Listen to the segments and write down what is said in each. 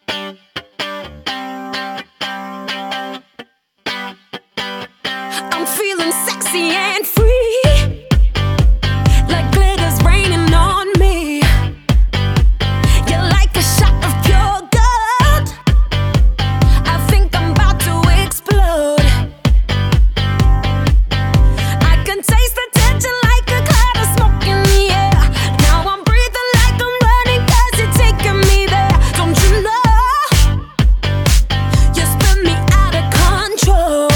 I'm feeling sexy and free, like glitter's raining on me. You're like a shot of pure gold. I think I'm about to explode. I can taste the tension like a cloud of smoke in the air. Now I'm breathing like I'm running 'cause you're taking me there. Don't you know? You spin me out of control.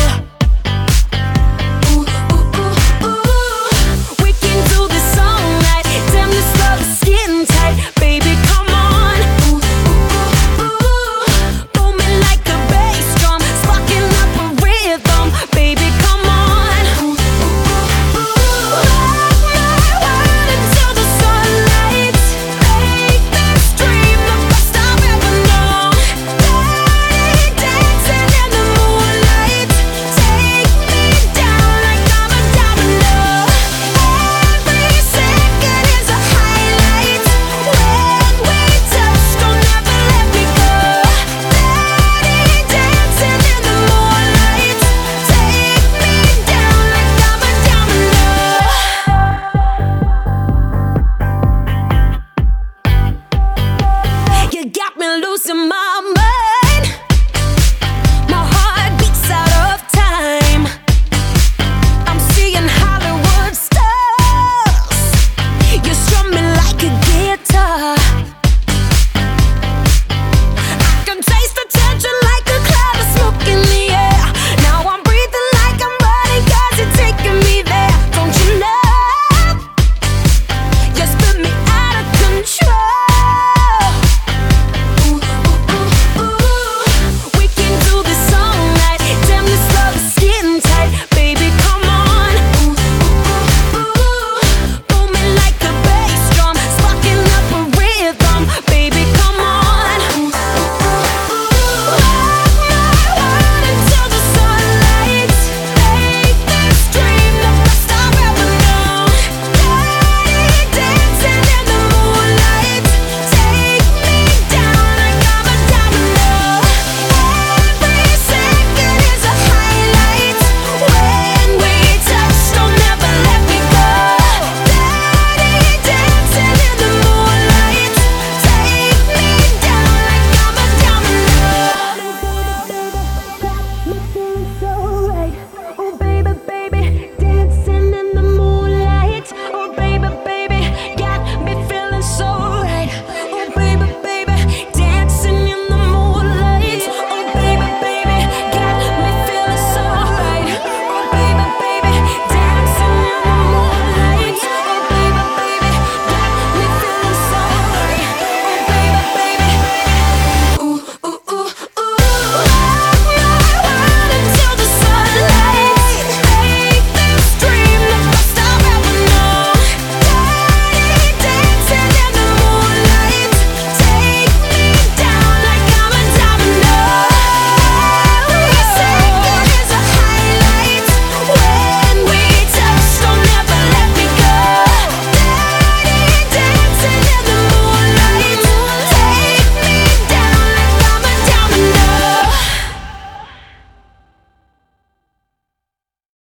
Losing my